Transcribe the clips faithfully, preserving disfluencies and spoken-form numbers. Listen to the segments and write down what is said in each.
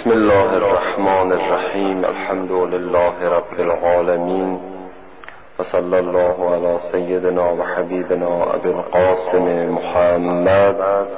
بسم الله الرحمن الرحیم. الحمد لله رب العالمین و صلی الله علی سیدنا و حبیبنا ابی القاسم محمد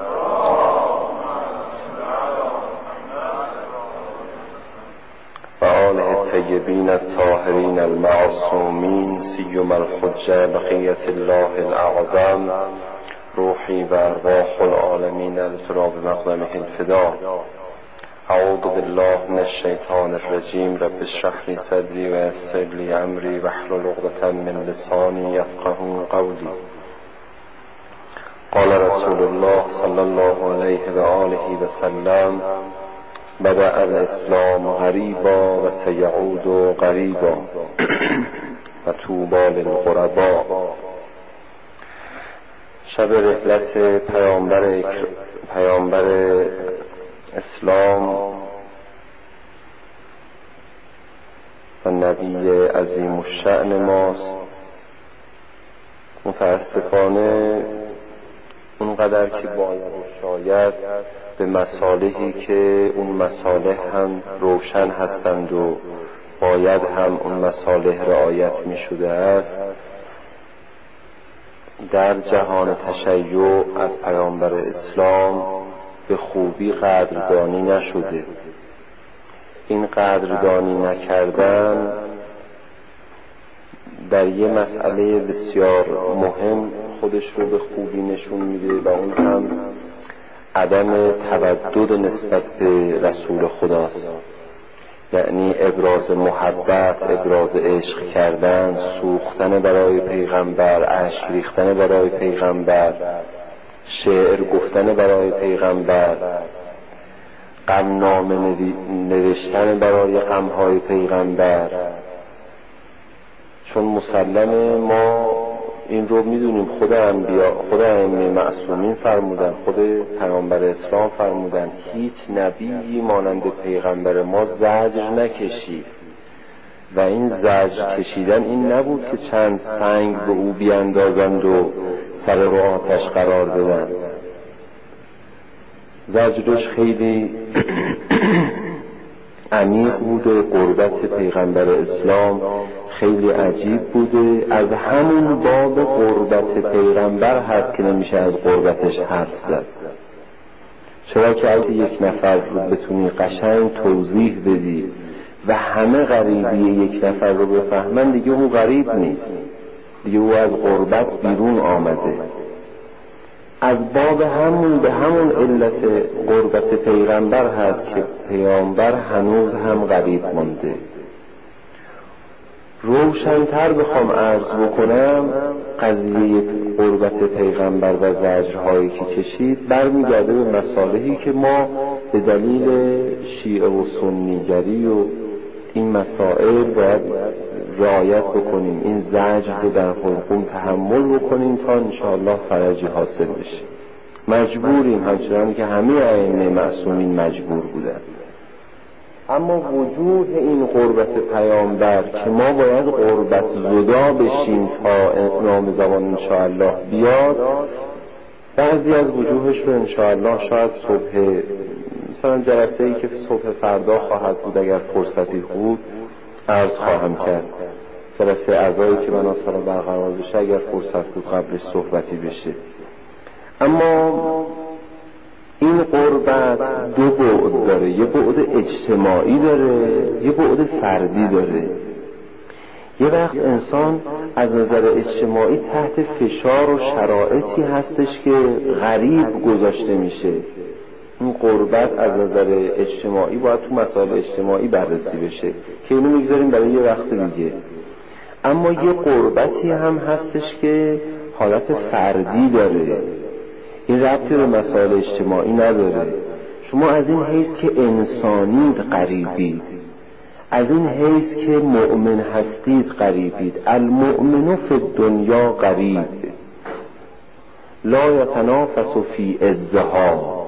و آله الطیبین الطاهرین المعصومین، سیما الحجة بقیة الله الاعظم، روحی و ارواح العالمین الفرا بمقدمه الفدا. اعوذ بالله من الشیطان الرجیم. رب اشرح لی صدری و یسر لی امری واحلل عقدة من لسانی یفقهوا قولی. قال رسول الله صلی الله علیه و آله و سلم: بدأ الاسلام غریبا و سیعود غریبا و طوبی للغربا. شب رحلت پیامبر پیامبر اسلام و نبی عظیم الشأن ماست. متاسفانه اونقدر که باید و شاید به مصالحی که اون مصالح هم روشن هستند و باید هم اون مصالح رعایت می شده است، در جهان تشیع از پیامبر اسلام به خوبی قدردانی نشده. این قدردانی نکردن در یه مسئله بسیار مهم خودش رو به خوبی نشون میده و اون هم عدم تودد نسبت به رسول خداست. یعنی ابراز محبت، ابراز عشق کردن، سوختن برای پیغمبر، اشک ریختن برای پیغمبر، شعر گفتن برای پیغمبر، غمنامه نوشتن برای غمهای پیغمبر. چون مسلمه ما این رو میدونیم، خود انبیا، خود ائمه معصومین فرمودن، خود پیامبر اسلام فرمودن هیچ نبیی مانند پیغمبر ما زجر نکشید. و این زجر کشیدن این نبود که چند سنگ به او بیاندازند و سر رو آتش قرار بدن. زجرش خیلی عمیق بوده. قربت پیغمبر اسلام خیلی عجیب بوده. از همون باب قربت پیغمبر هست که نمیشه از قربتش حرف زد. چرا که اگه یک نفر رو بتونی قشنگ توضیح بدی و همه غریبی یک نفر رو بفهمن، دیگه اون غریب نیست، دیگه او از قربت بیرون آمده. از باب همون به همون علت قربت پیغمبر هست که پیامبر هنوز هم غریب مانده. روشن‌تر بخوام عرض بکنم، قضیه قربت پیغمبر و زجرهایی که کشید برمیگرده به مصالحی که ما به دلیل شیعه و سنیگری و این مسائل باید رعایت بکنیم، این زجر رو در حلقوم تحمل بکنیم تا انشاءالله فرجی حاصل بشه. مجبوریم، همچنان که همه ائمه معصومین مجبور بودن. اما وجود این قربت پیامبر که ما باید قربت زدا بشیم تا نام زبان انشاءالله بیاد، بعضی از وجوهش رو انشاءالله شاید صبح، مثلا جلسه ای که صبح فردا خواهد بود اگر فرصتی بود عرض خواهم کرد. جلسه عزایی که مناسبا برقرار بشه اگر فرصت بود قبلش صحبتی بشه. اما این قربت دو بعد داره، یه بعد اجتماعی داره، یه بعد فردی داره. یه وقت انسان از نظر اجتماعی تحت فشار و شرایطی هستش که غریب گذاشته میشه. این قربت از نظر اجتماعی باید تو مسائل اجتماعی بررسی بشه که اینو میگذاریم برای یه وقت دیگه. اما یه قربتی هم هستش که حالت فردی داره، این ربطی به مسائل اجتماعی نداره. شما از این حیث که انسانید غریبید، از این حیث که مؤمن هستید غریبید. المؤمن فی الدنیا غریب لا یتنافس فی عزها.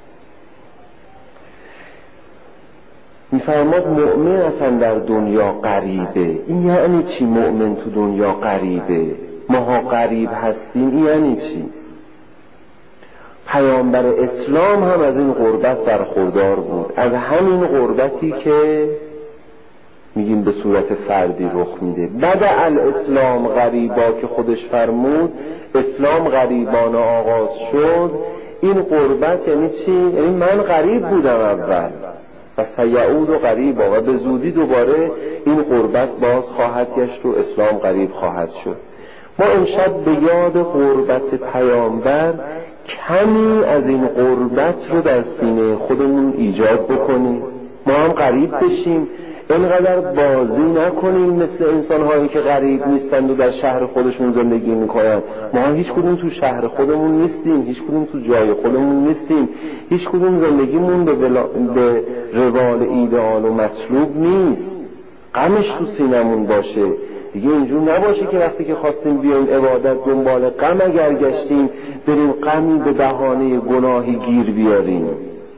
میفرماد مؤمن اصلا در دنیا غریبه. این یعنی چی مؤمن تو دنیا غریبه؟ ماها غریب هستیم، این یعنی چی؟ پیامبر اسلام هم از این غربت برخوردار بود، از همین غربتی که میگیم به صورت فردی رخ میده. بد الاسلام غریبا که خودش فرمود، اسلام غریبانه آغاز شد. این غربت یعنی چی؟ یعنی من غریب بودم اول و سیعود و غریبا، و به زودی دوباره این غربت باز خواهد گشت و اسلام غریب خواهد شد. ما امشب به یاد غربت پیامبر کمی از این غربت رو در سینه خودمون ایجاد بکنیم، ما هم غریب بشیم، اینقدر بازی نکنیم مثل انسان‌هایی که غریب نیستند و در شهر خودشون زندگی میکنن. ما هیچ کدوم تو شهر خودمون نیستیم، هیچ کدوم تو جای خودمون نیستیم، هیچ کدوم زندگیمون به, بلا... به روال ایدئال و مطلوب نیست. غمش تو سینمون باشه دیگه، اینجور نباشه که وقتی که خواستیم بیایم عبادت دنبال غم اگر گشتیم بریم غمی به بهانه گناهی گیر بیاریم،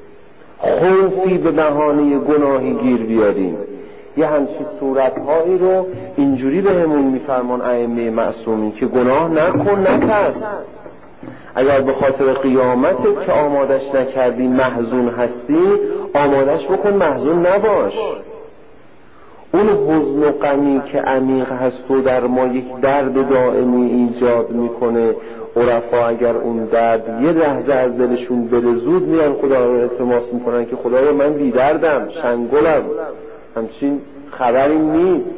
خوفی به بهانه گناهی گیر بیاریم. یه همچین صورتهایی رو اینجوری به همون میفرمان ائمه معصومین که گناه نکن نترس، اگر به خاطر قیامتت که آمادش نکردی محزون هستی، آمادش بکن محزون نباش. اون حزن و غمی که عمیق هست و در ما یک درد دائمی ایجاد میکنه، عرفا اگر اون درد یه لحظه از دلشون بره زود میان خدا رو التماس میکنن که خدایا من بی دردم، شنگلم، همچین خبری نیست.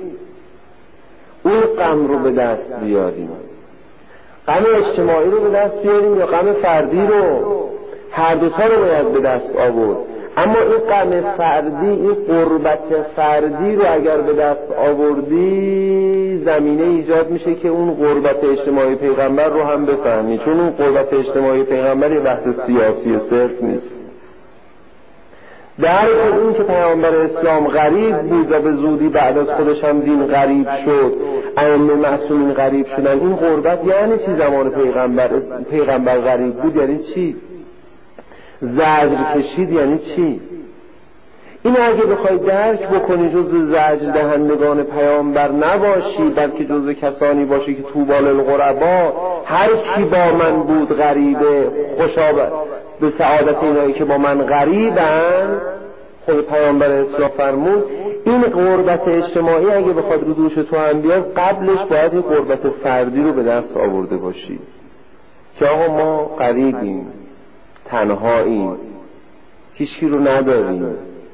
اون غم رو به دست بیاریم، غم اجتماعی رو به دست بیاریم یا غم فردی رو، هر دوتا رو باید به دست آورد. اما این غم فردی، این غربت فردی رو اگر به دست آوردی زمینه ایجاد میشه که اون غربت اجتماعی پیغمبر رو هم بفهمی، چون اون غربت اجتماعی پیغمبر یه بحث سیاسی صرف نیست. در این که پیامبر اسلام غریب بود و به زودی بعد از خودش هم دین غریب شد، ائمه معصومین غریب شدن، این غربت یعنی چی؟ زمان پیغمبر پیغمبر غریب بود یعنی چی؟ زجر کشید یعنی چی؟ این اگه بخوای درک بکنی جزء زجر دهندگان پیامبر نباشی، بلکه جزء کسانی باشی که طوبی للغربا، هر کی با من بود غریبه، خوشا به سعادت اینایی که با من غریبن. خود پیامبر اسلام فرمود این غربت اجتماعی اگه بخواد رو دوش تو هم بیاد، قبلش باید این غربت فردی رو به دست آورده باشی که آقا ما غریبیم، تنهاییم، هیچکی رو نداریم.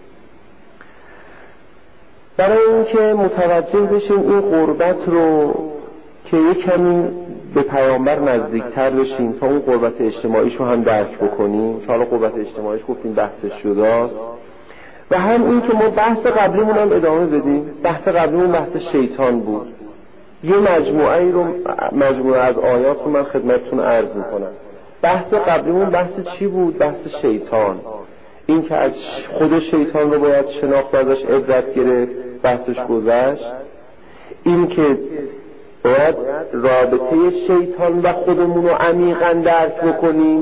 برای اینکه متوجه بشیم این غربت رو که یک کمی به پیامبر نزدیکتر بشیم تا اون غربت اجتماعیش رو هم درک بکنیم، که حالا غربت اجتماعیش گفتیم بحثش جداست، و هم این که ما بحث قبلیمون هم ادامه بدیم. بحث قبلیمون بحث شیطان بود. یه مجموعه رو مجموعه از آیات رو من خدمتتون عرض میکنم. بحث قبلیمون بحث چی بود؟ بحث شیطان، این که از خود شیطان رو باید شناخت و ازش عبرت گرفت، بحثش گذشت. این که باید رابطه شیطان و خودمون رو عمیقاً درک بکنیم،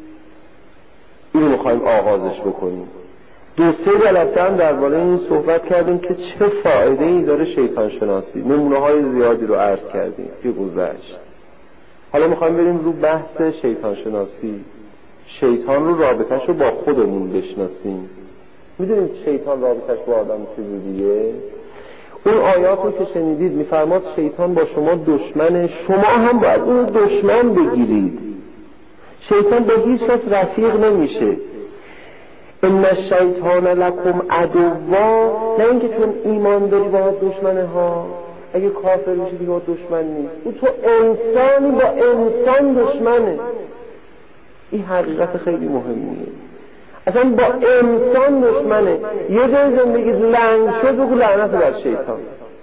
اینو میخوایم آغازش بکنیم. دو سه جلسه هم درباره این صحبت کردیم که چه فایده ای داره شیطان شناسی، نمونه های زیادی رو عرض کردیم که گذشت. حالا میخوایم بریم رو بحث شیطان شناسی، شیطان رو رابطش رو با خودمون بشناسیم. میدونید شیطان رابطش با آدم چجوریه؟ اون آیات رو که شنیدید میفرماد شیطان با شما دشمنه، شما هم باید اون دشمن بگیرید. شیطان به هیچ کس رفیق نمیشه. ان الشیطان لکم عدوا، نه اینکه چون ایمان داری با دشمنه ها، اگه کافر میشه دیگه با دشمن نیست. او تو انسانی با انسان دشمنه. این حقیقت خیلی مهمیه. اصلا با انسان دشمنه. یه جای زندگی لنگ شد بگو لعنت بر شیطان.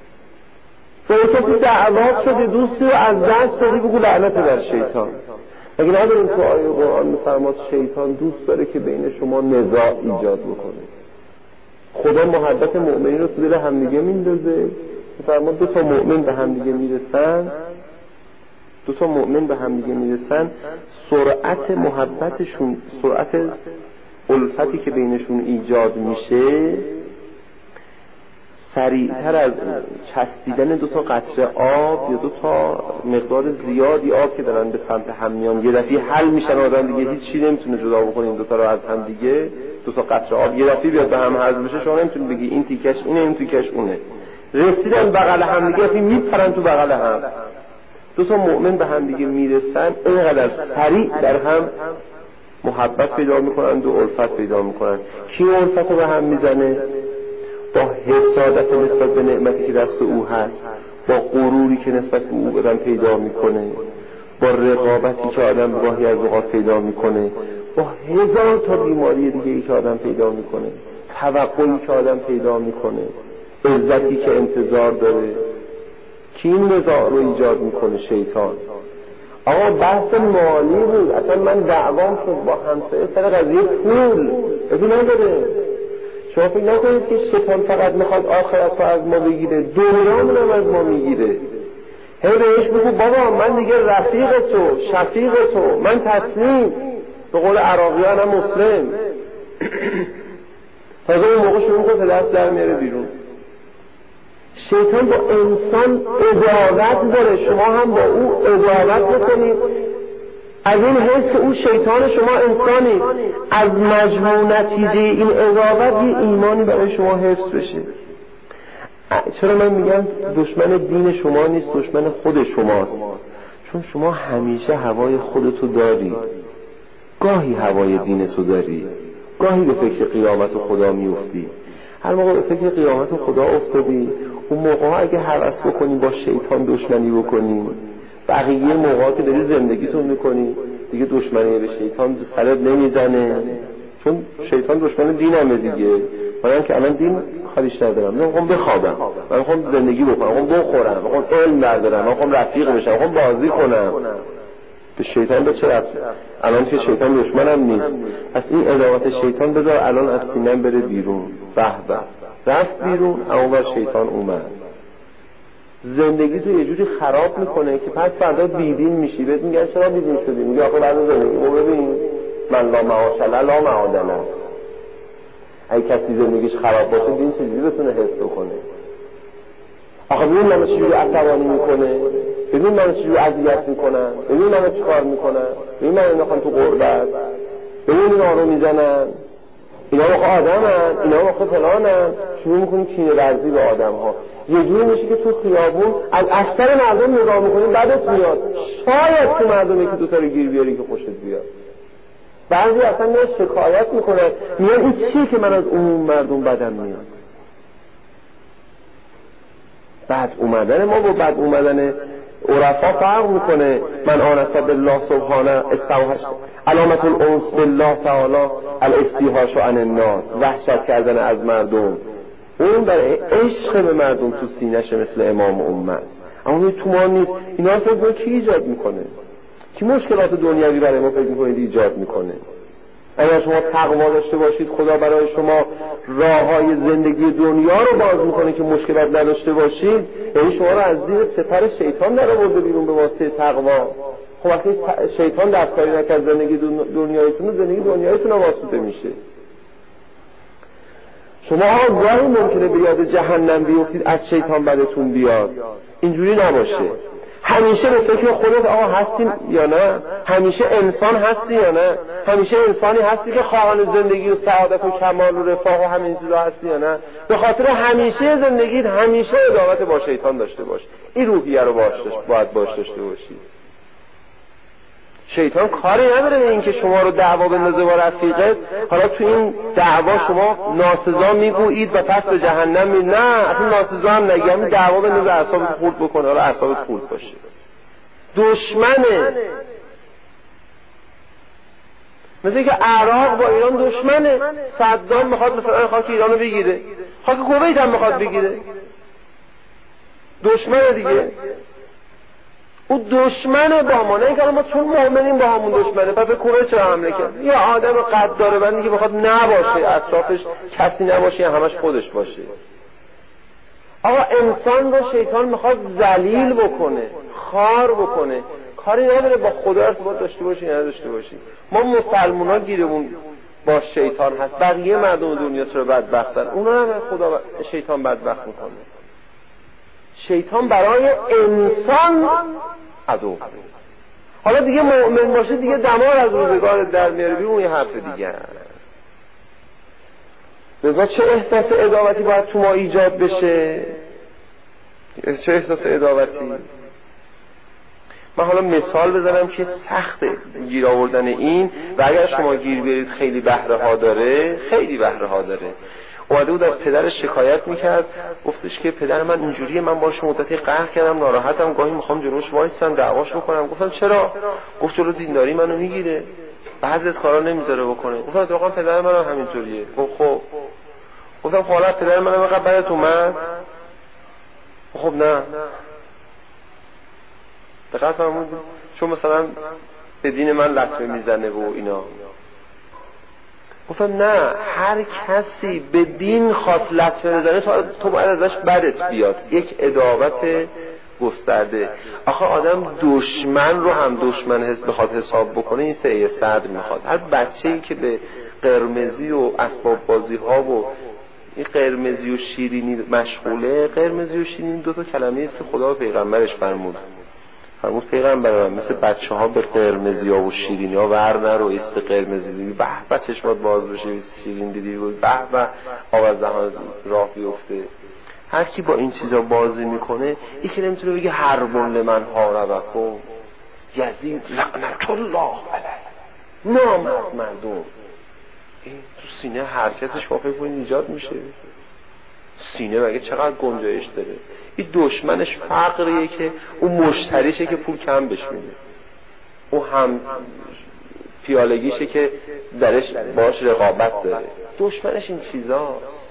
با کسی دعوات شده دوستی رو از دست دادی بگو لعنت بر شیطان. اگه نداریم تو آیه قرآن میفرماد شیطان دوست داره که بین شما نزاع ایجاد بکنه. خدا محبت مؤمنین رو تو دل همدیگه میندازه. میفرماد دو تا مؤمن به همدیگه میرسن، دو تا مؤمن به همدیگه میرسن، سرعت محبتشون، سرعت الفتی که بینشون ایجاد میشه سریعتر از چسبیدن دو تا قطره آب یا دو تا مقدار زیادی آب که دارن به سمت هم میان یه دفعه حل میشن، آدم دیگه هیچ چیزی نمیتونه جدا بکنه این دو تا رو از هم دیگه. دو تا قطره آب یه دفعه بیاد به هم حل بشه، شما نمیتونید بگی این تیکش اینه این تیکش اونه. رسیدن بغل هم دیگه یعنی میپرن تو بغل هم. دو تا مؤمن به هم دیگه میرسن، اینقدر سریع در هم محبت پیدا میکنن و الفت پیدا میکنن. کی الفت رو به هم میزنه؟ با حسادت نسبت به نعمتی که دست او هست، با غروری که نسبت به او آدم پیدا میکنه، با رقابتی که آدم راهی از اوقات پیدا میکنه، با هزار تا بیماری دیگه ای که آدم پیدا میکنه، توقعی که آدم پیدا میکنه، عزتی که انتظار داره. کی این نزاع رو ایجاد میکنه؟ شیطان. آقا بحث مالی بود، اصلا من دعوام شد با همسایه سر قضیه پول، ببین نداره. شما فکر نکنید که شیطان فقط میخواد آخرت رو از ما بگیره، دنیامون هم از ما میگیره. هی بهش بگو بابا من دیگه رفیق تو، شفیق تو، من تسلیم، به قول عراقیان هم مسلم. تازه اون موقع شروع کنه دست در میاره بیرون. شیطان با انسان عداوت داره، شما هم با او عداوت بکنید از این حیث که او شیطان شما انسانی. از مجموع نتیجه این عداوت یه ایمانی برای شما حفظ بشه. چرا من میگم دشمن دین شما نیست، دشمن خود شماست؟ چون شما همیشه هوای خودتو داری، گاهی هوای دینتو داری، گاهی به فکر قیامت خدا میفتی. هر موقع به فکر قیامت خدا افتادی، اون موقع ها اگه هوس بکنی با شیطان دشمنی بکنی، بقیه موقعا که داری زندگیتون میکنی دیگه دشمنی به شیطان سرت نمیزنه، چون شیطان دشمن دینمه دیگه. من که الان دین خالیش ندارم، من میخوام بخوابم، من میخوام زندگی بکنم، من میخوام بخورم، من میخوام علم بردارم، من میخوام رفیق بشم، من میخوام بازی کنم. به شیطان به چه رفت؟ الان که شیطان دشمنم نیست، پس این عداوت شیطان بذار الان از سینم بره بیرون. به به رفت بیرون، اما بر شیطان اومد، زندگی تو یه جوری خراب میکنه که پس فردا بیدین میشی. بهت میگن چرا بیدین شدی؟ میگه آخه بعد زندگی رو ببین، من لا معاشله لا معادله. اگه کسی زندگیش خراب باشه دین چجوری بتونه حفظ کنه؟ آخه ببین من چجوری عصبانی میکنه، ببین من چجوری اذیت میکنن، ببین من چی کار میکنن، ببین من انداختم تو غربت، ببین اینا رو میزنن، اینا آخه آدمن، اینا آخه فلانن. شروع میکنی کینه ورزی به آدم ها. یه جوری میشه که تو خیابون از اکثر مردم نگاه میکنی بعدت میاد، شاید تو مردمی که دوتا رو گیر بیاری که خوشت بیاد. بعضی اصلا میاد شکایت میکنه، میاد این چیه که من از عموم مردم بدم میاد. بعد اومدن ما با بعد اومدن عرفا فرق میکنه. من آنس بالله سبحانه استوحش علامت الانس بالله تعالی الاستیحاش عن الناس، وحشت کردن از مردم. اون در عشق به مردم تو سینه‌شه مثل امام امت، اما تو ما نیست. اینا فکر کنید کی ایجاد میکنه؟ کی مشکلات دنیوی برای ما فکر میکنید ایجاد میکنه؟ اگر شما تقوا داشته باشید خدا برای شما راههای زندگی دنیا رو باز میکنه که مشکلات نداشته باشید، یعنی شما رو از زیر سپر شیطان در آورده بیرون به واسطه تقوا. خب وقتی شیطان دستکاری نکرد زندگی دنیایتون، زندگی دنیایتون رو واسطه میشه. شما ها گاهی ممکنه به یاد جهنم بیفتید از شیطان بدتون بیاد. اینجوری نباشه. همیشه به فکر خودت آقا هستی یا نه؟ همیشه انسان هستی یا نه؟ همیشه انسانی هستی که خواهان زندگی و سعادت و کمال و رفاه و همین چیزا هستی یا نه؟ به خاطر همیشه زندگیت همیشه ادامت با شیطان داشته باش. این روحیه رو باید باش داشته باشی. شیطان کاری نداره به این که شما رو دعوا بندازه با رفیقت، حالا تو این دعوا شما ناسزا میگویید و پس به جهنم می... نه اصلا ناسزا هم نگی، همین دعوا بندازه اعصابت خورد بکنه، حالا اعصابت خورد باشه. دشمنه، مثل که عراق با ایران دشمنه. صدام میخواد مثلا خاک ایرانو بگیره، خاک کویت هم میخواد بگیره، دشمنه دیگه. او دشمنه با ما، نه اینکه ما چون مؤمنیم با همون دشمنه. پس به کویت چرا حمله کرد؟ یا آدم قد داره بندی که بخواد نباشه، اطرافش کسی نباشه، همش خودش باشه. آقا انسان رو شیطان میخواد ذلیل بکنه، خار بکنه. کاری نداره با خدا ارتباط داشته باشی یا نداشته باشی. ما مسلمان ها گیرمون با شیطان هست، بقیه مردم دنیا چرا بدبختن؟ اونا هم خدا شیطان بدبخت میکنه. شیطان برای انسان عدو. حالا دیگه مؤمن باشه دیگه دمار از روزگار در میاره بیرون، یه حرف دیگه است. لذا چه احساس عداوتی باید تو ما ایجاد بشه؟ چه احساس عداوتی؟ من حالا مثال بزنم که سخته گیر آوردن این، و اگر شما گیر بیارید خیلی بهره ها داره، خیلی بهره ها داره. اومده بود از پدرش شکایت میکرد، گفتش که پدر من اینجوریه، من باش مدتی قهر کردم، ناراحتم، گاهی میخوام جلوش وایسم دعواش بکنم. گفتم چرا؟ گفت جلو دینداری منو میگیره، بعضی از کارا نمیذاره بکنه. گفتم واقعا پدر منم همینطوریه. گفت خب. گفتم حالا پدر منم اینقدر بدت اومد؟ خب نه. دقیقاً فرمودید، چون مثلا به دین من لطمه میزنه و اینا. گفتم نه، هر کسی به دین خواست لطمه بزنه تو باید ازش بدت بیاد، یک عداوت گسترده. آخه آدم دشمن رو هم دشمن حس بخواد حساب بکنه، این سعی صدر میخواد. هر بچه‌ای که به قرمزی و اسباب بازی ها و این قرمزی و شیرینی مشغوله، قرمزی و شیرینی دو تا کلمه است که خدا و پیغمبرش فرمود. فرمود پیغمبر من مثل بچه ها به قرمزی ها و شیرینی ها ور نرو، است قرمزی دیدی به به چشمات باز بشه، شیرین دیدی به به آب از دهان راه بیفته. هر کی با این چیزا بازی میکنه، یکی نمیتونه بگه حرب لمن حاربکم، یزید لعنت الله علیه، نامرد مردم. این تو سینه هر کسش واقعا کنید ایجاد میشه. سینه مگه چقدر گنجایش داره؟ این دشمنش فقریه که اون مشتریشه که پول کم بهش میده، اون هم پیالگیشه که درش باش رقابت داره. دشمنش این چیزاست.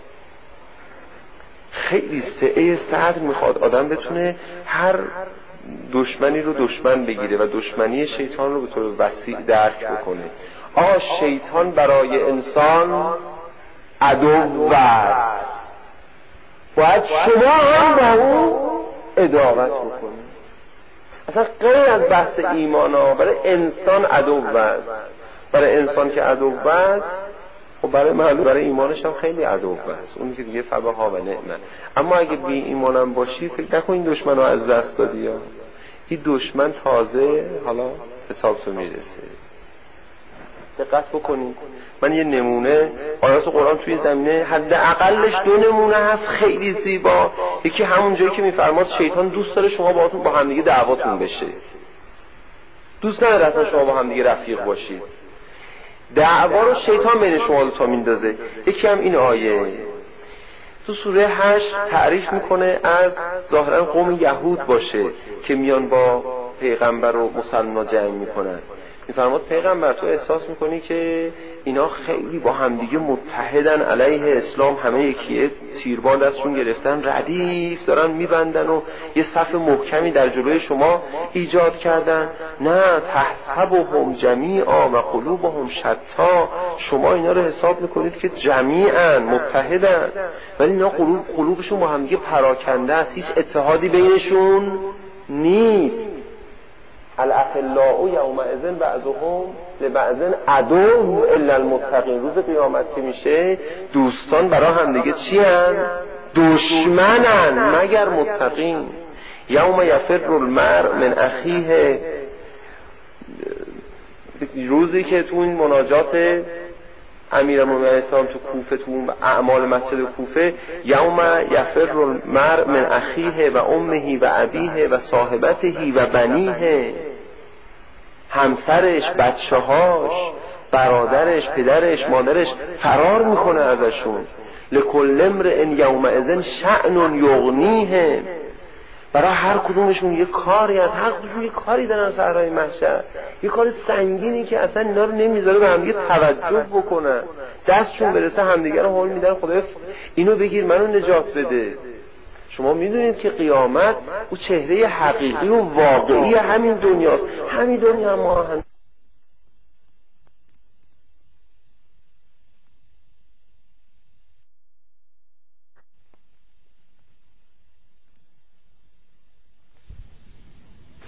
خیلی سعه صدر میخواد آدم بتونه هر دشمنی رو دشمن بگیره و دشمنی شیطان رو به طور وسیع درک بکنه. آقا شیطان برای انسان عدو است، باید شما هم با اون عداوت بکنید. اصلا غیر از بحث ایمان ها، برای انسان عدو است. برای انسان که عدو است، خب برای معلوم برای ایمانش هم خیلی عدو است، اون که دیگه فبها و نعمه. اما اگه بی ایمانم باشی فکر نکن این دشمن ها از دست دادی یا این دشمن تازه حالا حساب تو میرسه. دقت بکنید، من یه نمونه آیات قرآن توی زمینه حداقلش دو نمونه هست خیلی زیبا. یکی همون جایی که میفرماد شیطان دوست داره شما باهاتون با هم دیگه دعواتون بشه، دوست نداره اصلا شما با هم دیگه رفیق باشید، دعوا رو شیطان بین شما دو تا میندازه. یکی هم این آیه تو سوره هشت تعریف میکنه از ظاهرا قوم یهود باشه که میان با پیغمبر و مسلمان جنگ میکنن. میفرماد پیغمبر تو احساس میکنی که اینا خیلی با همدیگه متحدن علیه اسلام، همه یکیه، تیربان دستشون گرفتن، ردیف دارن میبندن و یه صف محکمی در جلوی شما ایجاد کردن. نه، تحسبهم جمیعا و قلوبهم شتا، شما اینا رو حساب میکنید که جمیعا متحدن، ولی اینا قلوب قلوبشون با همدیگه پراکنده است، هیچ اتحادی بینشون نیست. الاخلاء یومئذ بعضهم لبعض عدو الا المتقین. روز قیامت که میشه دوستان برای هم دیگه چی هن؟ دشمنن مگر متقین. یوم یفر المرء من اخیه، روزی که تو این مناجات امیرالمومنین علیه السلام تو کوفه، تو اعمال مسجد کوفه، یوم یفر المرء من اخیه و امه و ابیه و صاحبته و بنیه، همسرش، بچه‌هاش، برادرش، پدرش، مادرش فرار میکنه ازشون. لکل امرئ یومئذ شأن یغنیه، برای هر کدومشون یه کاری از هر کدومشون یه کاری دارن صحرای محشر، یه کار سنگینی که اصلا اینا رو نمیذاره به همدیگه توجه بکنن، دستشون برسه همدیگه رو حال میدن خدای اینو بگیر منو نجات بده. شما میدونید که قیامت او چهره حقیقی و واقعی همین دنیاست. همین دنیا ما هم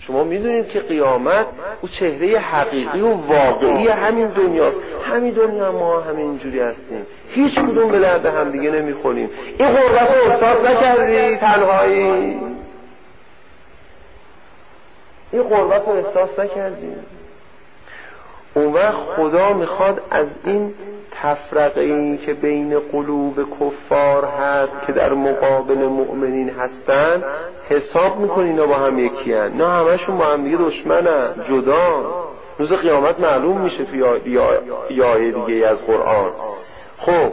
شما میدونید که قیامت او چهره حقیقی و واقعی همین دنیاست. همین دنیا ما همینجوری هستیم، هیچ کدوم به درد هم دیگه نمیخوریم. این غربت رو احساس نکردی تنهایی؟ این غربت رو احساس نکردی؟ اون وقت خدا میخواد از این تفرقه این که بین قلوب کفار هست که در مقابل مؤمنین هستن حساب میکنی اینا با هم یکی هن. نه همشون با هم دیگه دشمنن، جدا. روز قیامت معلوم میشه توی یه آیه دیگه از قرآن. خب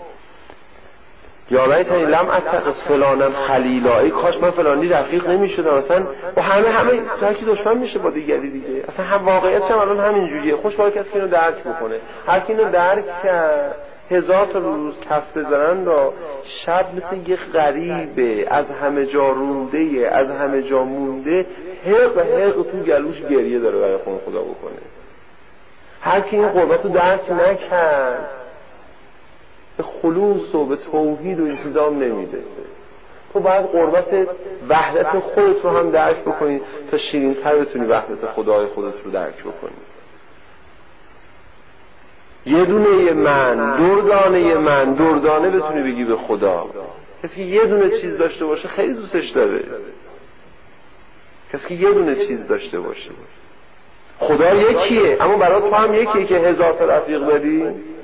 یا لیتنی لم اتخذ فلانا خلیلا، ای کاش من فلانی رفیق نمیشدم. اصلا با همه همه هرکی دشمن میشه با دیگری دیگه. اصلا هم واقعیتش هم الان همین جوریه. خوشحال کسی که اینو درک بکنه. هر کی اینو درک کرد هزار تا روز کف بزنن را شب مثل یه غریبه از همه جا رونده، از همه جا مونده، حق حق تو گلوش گریه داره برای خون خدا بکنه. هر کی این قربت رو درک نکرد به خلوص و به توحید و این چیزا هم نمیرسه. تو باید قربت وحدت خودت رو هم درک بکنی تا شیرین تر بتونی وحدت خدای خودت رو درک بکنی. یه دونه من، دردانه من، دردانه بتونی بگی به خدا. کسی که یه دونه چیز داشته باشه خیلی دوستش داره. کسی که یه دونه چیز داشته باشه. خدا یکیه اما برای تو هم یکیه که هزار تا رفیق داری.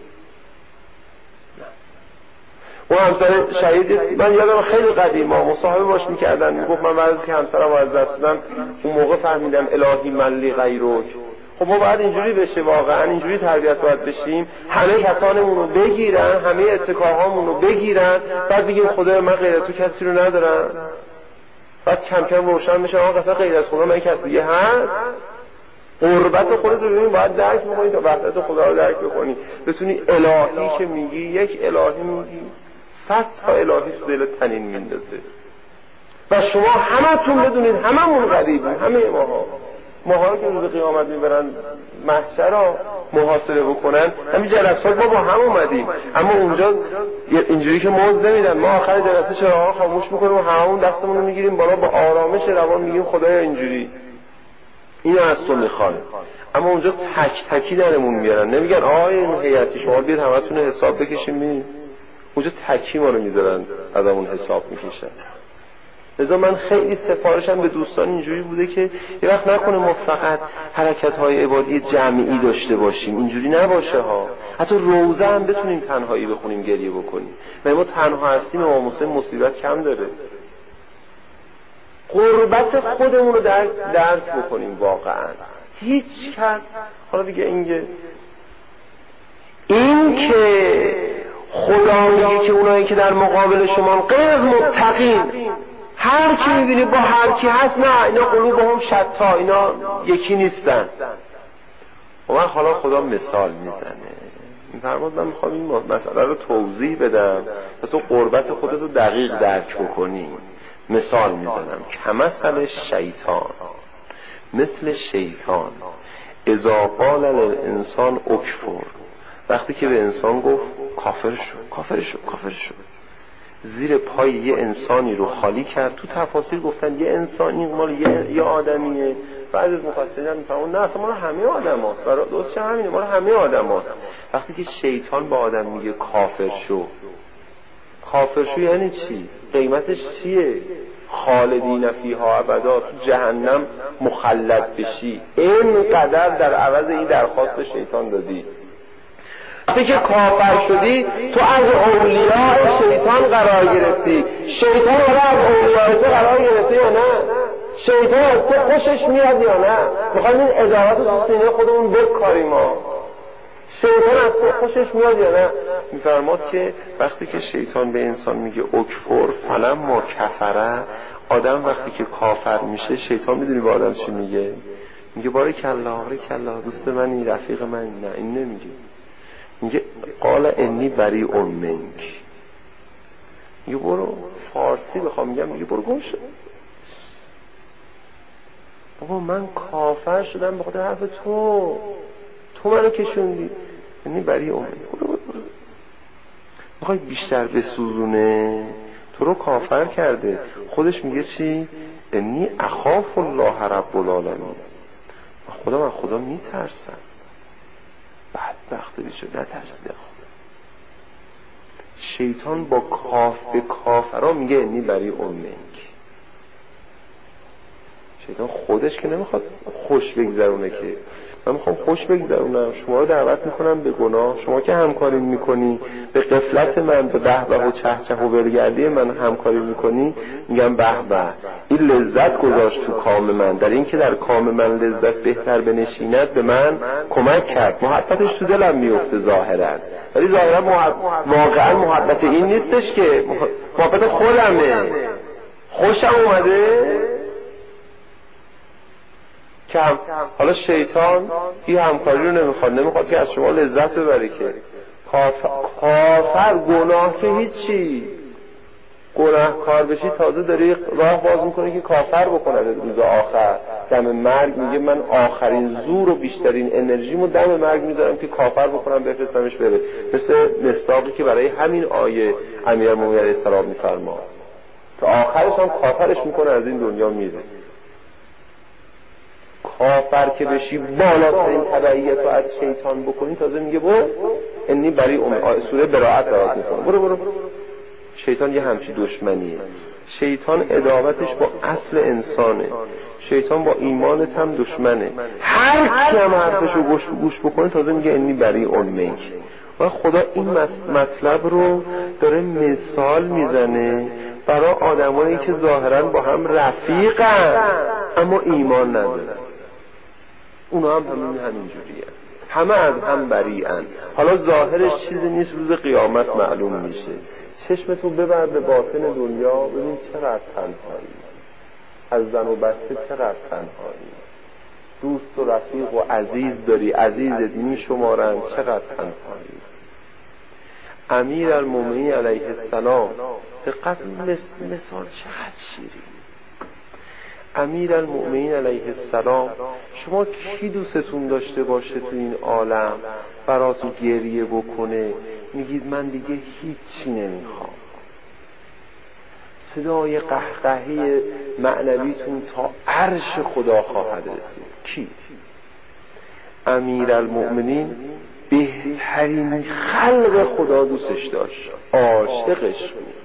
اون همسر شهید من یادم خیلی قدیما مصاحبه باش میکردن، میگفت من بعد که همسرم از دست دادم اون موقع فهمیدم الهی من لی غیرک. خب ما باید اینجوری بشه، واقعا اینجوری تربیت باید بشیم، همه کسانمون رو بگیرن، همه اتکاهامون رو بگیرن، بعد بگیم خدا من غیر از تو کسی رو ندارم. بعد کم کم روشن میشه آقا اصلا غیر از خدا من کسی دیگه هست. قربت خودت رو ببین باید درک بکنی تا وحدت خدا رو درک بکنی، بتونی الهی که میگی یک الهی میگی صد تا الهی تو دل تنین میندازه. و شما همتون بدونید هممون غریبیم، همه ماها ماها که روز قیامت میبرن محشر را محاسبه بکنن. همین جلسات ما با هم اومدیم اما اونجا اینجوری که موز نمیدن. ما آخر جلسه چراغا خاموش میکنیم و همون دستمون رو میگیریم بالا با آرامش روان میگیم خدایا اینجوری اینو از تو میخوان. اما اونجا تک تکی درمون میارن، نمیگن آقا این هیئتی شما بیاد همتون حساب بکشیم ببین. اونجا تکی ما رو میذارن ازمون حساب میکشن. لذا من خیلی سفارشم به دوستان اینجوری بوده که یه وقت نکنه ما فقط حرکت‌های عبادی جمعی داشته باشیم، اینجوری نباشه ها. حتی روزه هم بتونیم تنهایی بخونیم گریه بکنیم. و ما تنها هستیم امام حسین مصیبت کم داره. قربت خودمون رو درک, درک بکنیم واقعا. هیچ کس حالا دیگه اینگه این که خدا میگه که اونایی که در مقابل شما غیر از متقین هر کی میبینی با هر کی هست، نه اینا قلوبهم شتا، اینا یکی نیستن. و من حالا خدا مثال میزنه میفرماد من میخوام این مسئله رو توضیح بدم تا تو قربت خودت رو دقیق درک بکنی. مثال میزنم کمثل شیطان، مثل شیطان اذا قال للانسان اکفر، وقتی که به انسان گفت کافر شو کافر شو کافر شو، زیر پای یه انسانی رو خالی کرد. تو تفاسیر گفتن یه انسانی مال یه, یه آدمیه، بعضی از مفسرین میفهمون نه اصلا مال همه آدم هاست. برای دوست چه همینه، مال همه آدم هاست. وقتی که شیطان با آدم میگه کافر شو کافر شو یعنی چی؟ قیمتش چیه؟ خالدین فیها ابدا، تو جهنم مخلد بشی. اینقدر در عوض این درخواست شیطان دادی. وقتی که کافر شدی تو از اولیاء شیطان قرار گرفتی. شیطان از اولیاء تو قرار گرفتی یا نه؟ شیطان از تو خوشش میاد یا نه؟ میخوایم این ادارات رو تو سینه خودمون بکاریم ما. شیطان از تو خوشش میاد یا نه؟ میفرماد که وقتی که شیطان به انسان میگه اکفر فلما کفره، آدم وقتی که کافر میشه شیطان میدونی به آدم چی میگه؟ میگه بارک الله بارک الله، دوست منی، رفیق من. نه این نمیگه، میگه قال انی بریء منک. میگه برو، فارسی بخوام میگم میگه برو گم شو. بابا من کافر شدم به خاطر حرف تو، تو منو کشوندی. انی بریء منک. برو برو برو. میخوای بیشتر بسوزونه، تو رو کافر کرده. خودش میگه چی؟ انی اخاف الله رب العالمین، خدا من خدا میترسم. بدبخت بیشو نترسیده خدا. شیطان با کاف به کافرها میگه انی بری منک. شیطان خودش که نمیخواد خوش بگذرونه، که من میخوام خوش بگذرونم، شما رو دعوت میکنم به گناه، شما که همکاری میکنی به غفلت من، به بهبه و چهچه و ولگردی من همکاری میکنی، میگم به به این لذت گذاشت تو کام من، در این که در کام من لذت بهتر بنشیند به من کمک کرد. محبتش تو دلم میفته ظاهرا، ولی ظاهرا محب... واقعا محبت این نیستش، که محبت خودمه، خوشم اومده که هم. حالا شیطان این همکاری رو نمیخواد، نمیخواد که از شما لذت ببری، که کافر, کافر گناه که هیچی، گناه کار بشی تازه داری راه باز میکنه که کافر بکنه روز آخر. دم مرگ میگه من آخرین زور و بیشترین انرژیمو دم مرگ میذارم که کافر بکنم بفرستمش بره، مثل مصداقی که برای همین آیه امیرالمومنین علیه السلام میفرما، تا آخرش هم کافرش میکنه از این دنیا میره. کافر که بشی بالاترین تبعیت رو از شیطان بکنی تازه میگه برو انی بری ام سوره براءت دارد میکنه برو برو برو. شیطان یه همچی دشمنیه. شیطان عداوتش با اصل انسانه، شیطان با ایمانت هم دشمنه. هر کی هم حرفش رو گوش گوش بکنه تازه میگه انی بری منک. و خدا این مطلب رو داره مثال میزنه برای آدمایی که ظاهرا با هم رفیقن اما ایمان ندارن. اونا هم همین همینجوریه، همه از هم بریئن. حالا ظاهرش چیزی نیست، روز قیامت معلوم میشه. چشمتو ببر به باطن دنیا، ببین چقدر تنهایی، از زن و بچه چقدر تنهایی، دوست و رفیق و عزیز داری عزیزت میشمارن، چقدر تنهایی. امیرالمومنین علیه السلام دقت مثال چقدر شیرین. امیرالمومنین علیه السلام، شما کی دوستتون داشته باشه تو این عالم براتون گریه بکنه میگید من دیگه هیچی نمیخوام، صدای قهقهه معنویتون تا عرش خدا خواهد رسید؟ کی؟ امیرالمومنین بهترین خلق خدا دوستش داشت، عاشقش بود.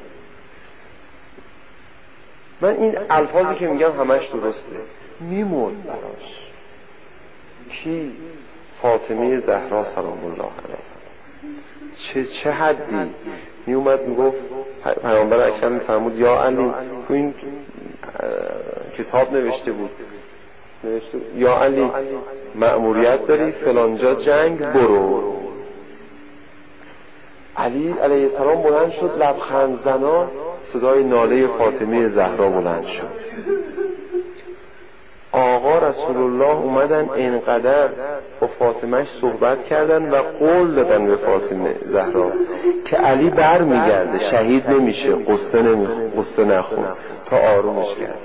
من این الفاظی که میگم همش درسته، میمون براش. کی؟ فاطمه زهرا سلام الله علیها. چه چه حدی میومد میگفت، پیامبر اکرم میفرمود یا علی، تو این کتاب نوشته بود، نوشته بود یا علی مأموریت داری فلانجا جنگ برو. علی علیه السلام بلند شد، لبخند زنا صدای ناله فاطمه زهرا بلند شد. آقا رسول الله اومدن اینقدر با فاطمهش صحبت کردن و قول دادن به فاطمه زهرا که علی بر میگرده، شهید نمیشه، قصه نمیخون، قصه نخون، تا آرومش کرد.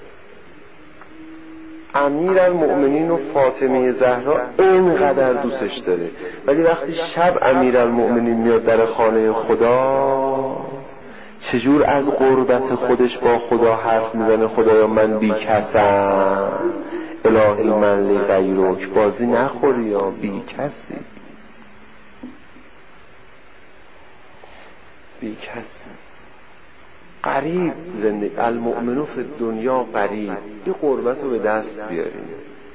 امیرالمومنین و فاطمه زهرا اینقدر دوستش داره، ولی وقتی شب امیرالمومنین میاد در خانه خدا چجور از غربت خودش با خدا حرف میزنه، خدایا من بی کسم، الهی من لی غیرک، بازی نخوری یا بی کسی، بی کسی، قریب زندگی. المؤمنون فی دنیا قریب. این غربت رو به دست بیاریم.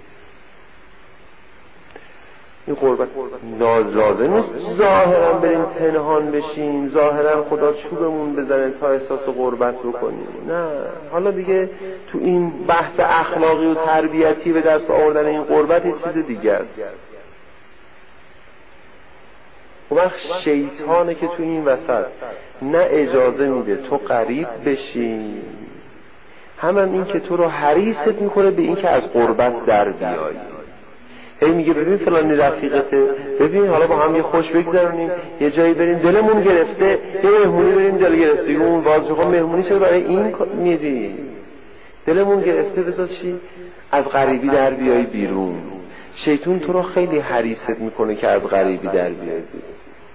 این غربت لازم نیست ظاهرا بریم پنهان بشیم، ظاهرا خدا چوبمون بزنه تا احساس غربت رو کنیم. نه، حالا دیگه تو این بحث اخلاقی و تربیتی به دست آوردن این غربت یه چیز دیگه است. و وقت شیطانه که تو این وسط نه اجازه میده تو قریب بشی، همین این که تو رو حریصت میکنه به این که از غربت در بیایی. هی میگه ببین فلانی رفیقته، ببین حالا با هم یه خوش بگذرونیم، یه جایی بریم دلمون گرفته، یه مهمونی بریم دل گرفته، اون واضحه خب مهمونی چرا برای این میری؟ دلمون گرفته، بذار چی؟ از غریبی در بیایی بیرون. شیطان تو رو خیلی حریصت میکنه که از غریبی در بیایی بیرون.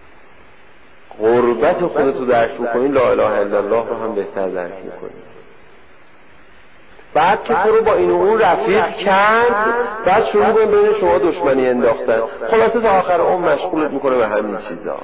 غربت خودتو درک بکنی، لا اله الا الله رو هم بهتر درک میکنی. بعد که تو رو با این و اون رفیق کرد، بعد شروع کنیم بین شما دشمنی انداختن، خلاصه تا آخر عمر مشغولت میکنه به همین چیزا.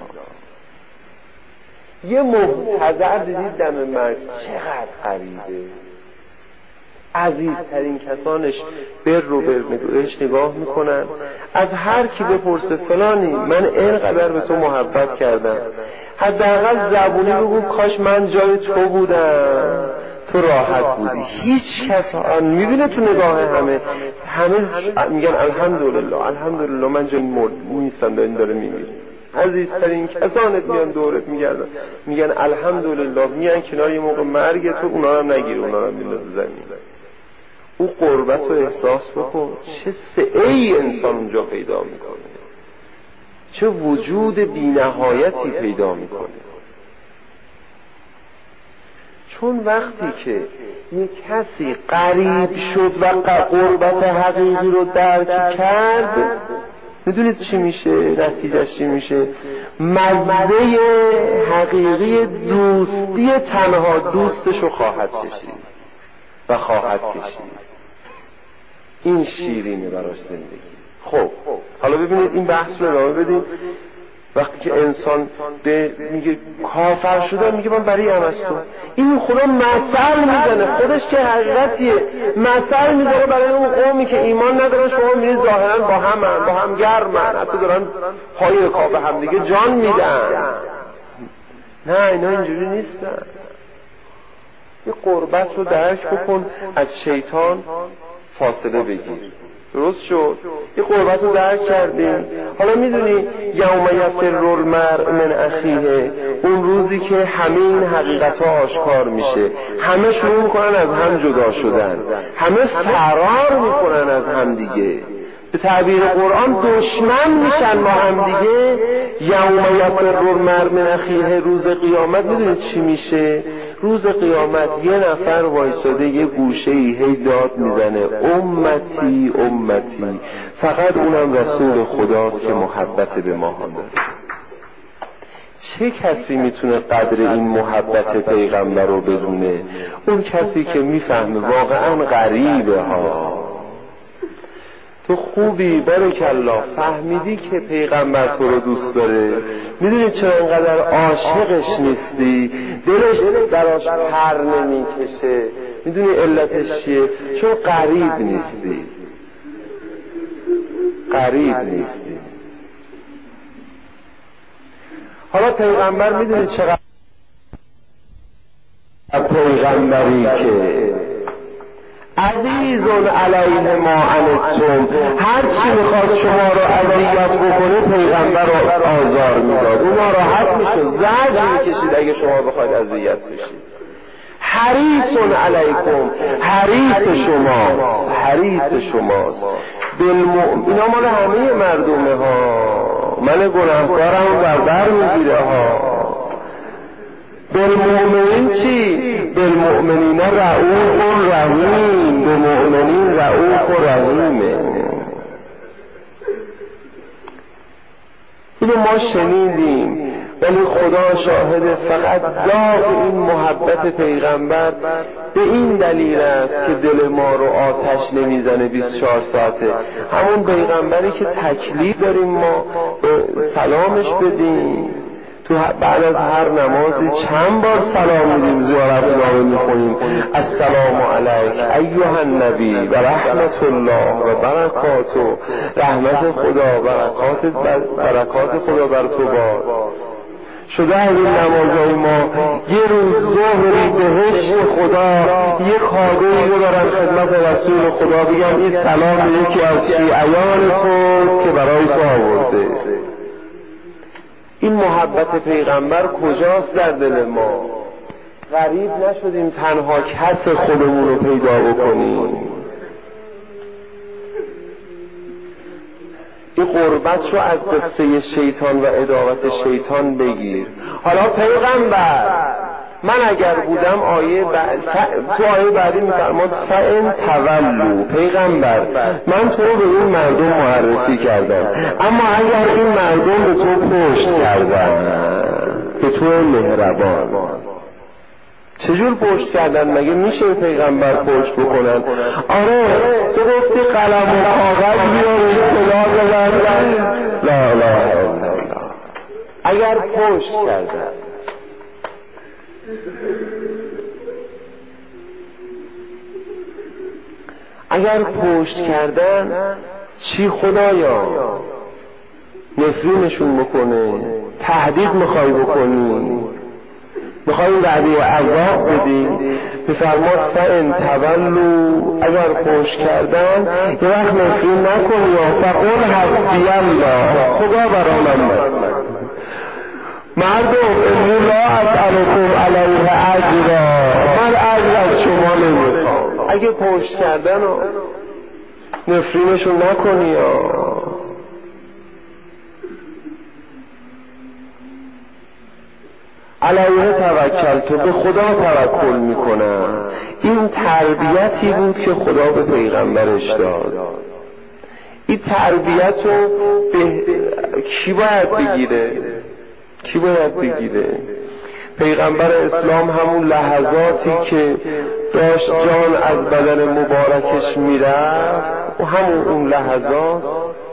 یه محتضر دیدید دم مرگ چقدر غریبه، عزیزترین کسانش بر رو بهش نگاه میکنن، از هر کی بپرسه فلانی من اینقدر به تو محبت کردم، حداقل زبونی بگو کاش من جای تو بودم تو راحت بودی. هیچ کس میبینه تو نگاه همه همه میگن الحمدلله الحمدلله من جای مرد نیستم دارین داره میمیره. عزیزترین کسانت میان دورت میگردن میگن الحمدلله، میان کنار یه موقع مرگ تو اونا هم نگیره، اونا هم میندازه زمین. او قربت رو احساس بکن، چه سعی انسان اونجا پیدا میکنه، چه وجود بی‌نهایتی پیدا میکنه. چون وقتی که یک کسی قریب شد و قربت حقیقی رو درک کرد، میدونید چی میشه؟ نتیجهش چی میشه؟ مزه حقیقی دوستی تنها دوستشو خواهد کشید و خواهد کشید. این شیرینه براش زندگی. خب حالا ببینید این بحث رو ادامه بدیم. وقتی که انسان به میگه کافر شده، میگه من بریم از تو، این خدا مثل میزنه، خودش که حقیقتیه، مثل میزنه برای اون قومی که ایمان ندارن. شما میرید ظاهرا با هم هم با هم گرمن، حتی دارن پای کاف هم دیگه جان میدن. نه اینا اینجوری نیستن. یه قربت رو درک بکن، از شیطان فاصله بگیر. درست شد؟ یه قربت رو درک کردیم. حالا میدونی یوم یفر المرء من اخیه، اون روزی که همه این حقیقت ها آشکار میشه، همه شروع میکنن از هم جدا شدن، همه فرار میکنن از هم دیگه، به تعبیر قرآن دشمن میشن با هم دیگه. یوم یفر المرء من اخیه، روز قیامت میدونید چی میشه؟ روز قیامت یه نفر وایساده یه گوشه ای هی داد میزنه امتی امتی، فقط اونم رسول خداست که محبت به ما ها داره. چه کسی میتونه قدر این محبت پیغمبر رو بدونه؟ اون کسی که میفهمه واقعا غریبه ها. تو خوبی بارکالله، فهمیدی که پیغمبر تو رو دوست داره، میدونی چرا اینقدر عاشقش نیستی؟ دلش براش پر نمیکشه. میدونی علتش چیه؟ چون قریب نیستی، قریب نیستی. حالا پیغمبر میدونی چقدر پیغمبری که عزیزون علیه ما عنتم، هر چی میخواست شما رو اذیت بکنه پیغمبر رو آزار میداد، اون ناراحت میشد، زجر میکشید اگه شما بخواید اذیت بشید. حریصون علیکم، حریص شماست، حریص شماست. بالمؤمن، اینا مال همه مردمه ها، من گناهکارم بر بر میگیره ها. بالمؤمنین چی؟ بالمؤمنین رؤوف و رحیم، به مؤمنین رؤوف و رحیمه. اینو ما شنیدیم، ولی خدا شاهد فقط داغ این محبت پیغمبر به این دلیل است که دل ما رو آتش نمیزنه بیست و چهار ساعته. همون پیغمبری که تکلیف داریم ما سلامش بدیم، تو بعد از هر نمازی چند بار سلام میدیم، زیارتنامه میخونیم السلام علیک ایها النبی و رحمت الله و برکاته، رحمت خدا برکات برکات خدا بر تو باد. شده از این نمازهای ما یه روز ظهری بهشت خدا یه کادویی رو دارن خدمت رسول خدا، بگم این سلام یکی از شیعیان توست که برای تو آورده. این محبت پیغمبر کجاست در دل ما؟ غریب نشدیم تنها کس خودمون رو پیدا بکنیم. این قربت رو از قصه شیطان و عداوت شیطان بگیر. حالا پیغمبر، من اگر بودم آیه بعد تو آیه بعدی میفرماد فئن تولوا، پیغمبر من تو رو به این مردم معرفی کردم، اما اگر این مردم به تو پشت کردن، به تو مهربان، چجور پشت کردن؟ مگه میشه پیغمبر پشت بکنن؟ آره تو گفتی قلم و کاغذ بیارید اطلاع ببرن. لا لا لا. اگر پشت کردن اگر پشت کردن چی خدایا؟ نفرینشون بکنه؟ تهدید میخوای بکنی؟ میخوای وعده عذاب بدی؟ میفرماد فان تولوا، اگر پشت کردن یه وقت نفرین نکنی یا فقل حسبی الله، خدا برای من بس. مردم انی لا اسألکم علیه اجرا، من اجر از شما نمیخوام. اگه پشت کردن و نفرینشون نکنی یا علیه توکل، تو به خدا توکل میکنم. این تربیتی بود که خدا به پیغمبرش داد. این تربیت رو به کی باید بگیره؟ کی باید بگیره؟ پیغمبر اسلام همون لحظاتی که داشت جان از بدن مبارکش میرفت و همون اون لحظات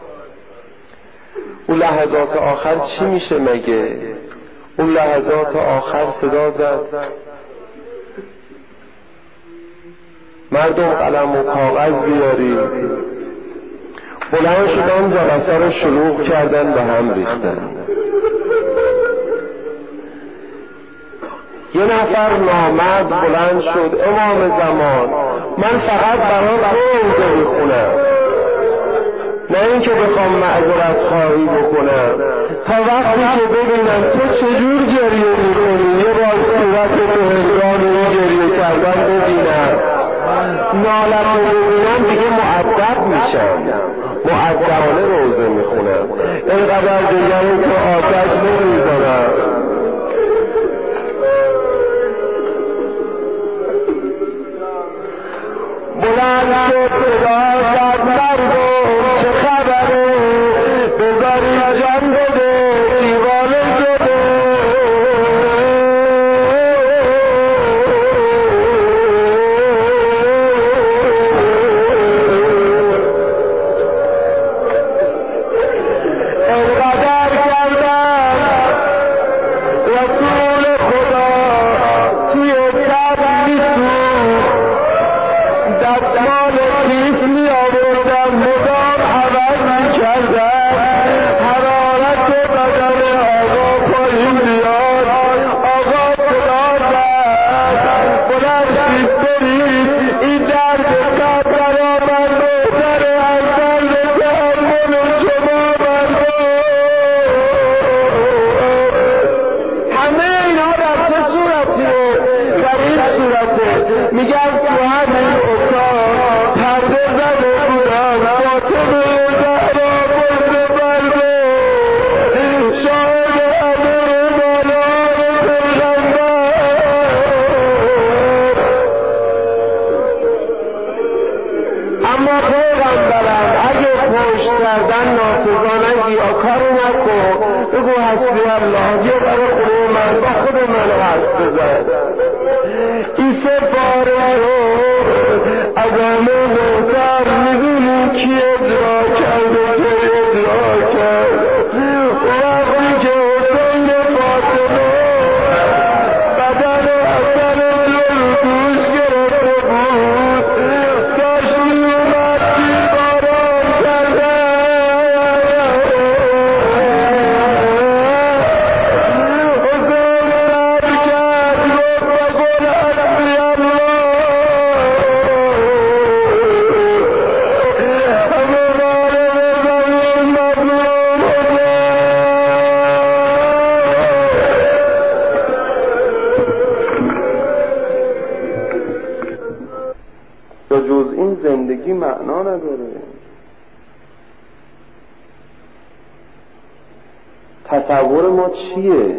اون لحظات آخر چی میشه مگه؟ اون لحظات آخر صدا زد مردم قلم و کاغذ بیارید. بلند شدن جلسه رو شلوغ کردن و هم ریختن. یه نفر نامرد بلند شد امام زمان من فقط برای تو روزه میخونم، نه اینکه بخوام معذرت خواهی بکنم، تا وقتی که ببینم تو چجور گریه میکنی یه بار صورت تو هنگام این گریه کردن ببینم، نالت رو ببینم دیگه مؤدب میشم، مؤدبانه روزه میخونم، اینقدر دیگه تو آتش نمیزنم. بلند شد صدا زد مردم چه خبره، بذاری جان بده دیوانه شده. انقدر کردن رسول خدا توی تب میسود، دستمال خیس می آوردن مدام حوض می کردن، حرارت بدن آقا پایین بیاد. آقا صدا زد بلند شید برید، این درد قد برا من بهتره از درد تحمل شما مردم. همه اینها در چه صورتیه؟ در این صورته میگن تو همین اتاق پرده زده بودن فاطمه زهرا پشت پرده شاهد امر مالان پیغمبر. اما پیغمبرم اگه پشت کردن ناسزانگی کارو نکن، بگو حسبی الله، یه برای خود من با خود من حرف بزن. این سفاره رو ادامه محتر میدونی کی اجرا کرد و کی اجرا کرد؟ وقتی که حسین فاطمه بدن اثر جلو دوش گرفته بود، داشت میومد تیر باران کردن. حسین صبر کرد گفت بگل حسبی الله. جز این زندگی معنا نداره. تصور ما چیه؟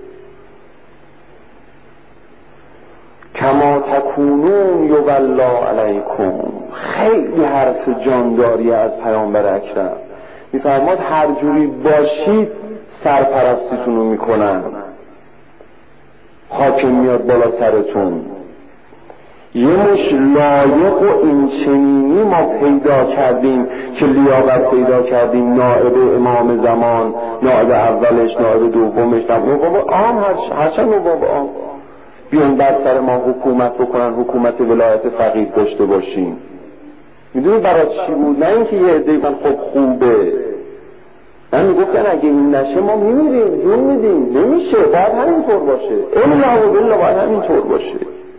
کما تکونون یولا علیکم. خیلی حرف جانداری از پیامبر اکرم. میفرماد هر جوری باشید سرپرستیتون رو میکنن. حاکم میاد بالا سرتون. یه مش لایق و این چنینی ما پیدا کردیم که لیاقت پیدا کردیم نائب امام زمان، نائب اولش، نائب دومش، نائب عام، هرچند نواب عام بیان بر سر ما حکومت بکنن، حکومت ولایت فقیه داشته باشیم. میدونی برای چی بود؟ نه اینکه یه عده من خب خوبه، من میگفتن اگه این نشه ما میمیریم، جون میدیم، نمیشه، باید همینطور باشه، الا و بالله باید همینطور باشه.